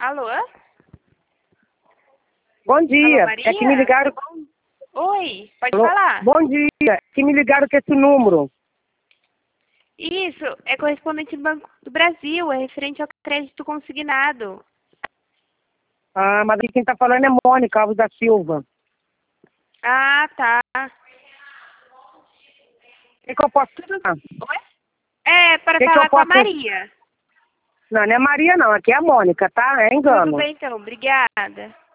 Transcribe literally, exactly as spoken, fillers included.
Alô? Bom dia. Alô, Maria? É que me ligaram. Oi, pode Alô? falar. Bom dia. É que me ligaram com esse número. Isso, é correspondente do Banco do Brasil, é referente ao crédito consignado. Ah, mas quem tá falando é Mônica Alves da Silva. Ah, tá. O que, que eu posso ajudar? Oi? É, para Que que falar eu com a posso- Maria. Não, não é Maria não, aqui é a Mônica, tá? É Tudo engano. bem, então. Obrigada.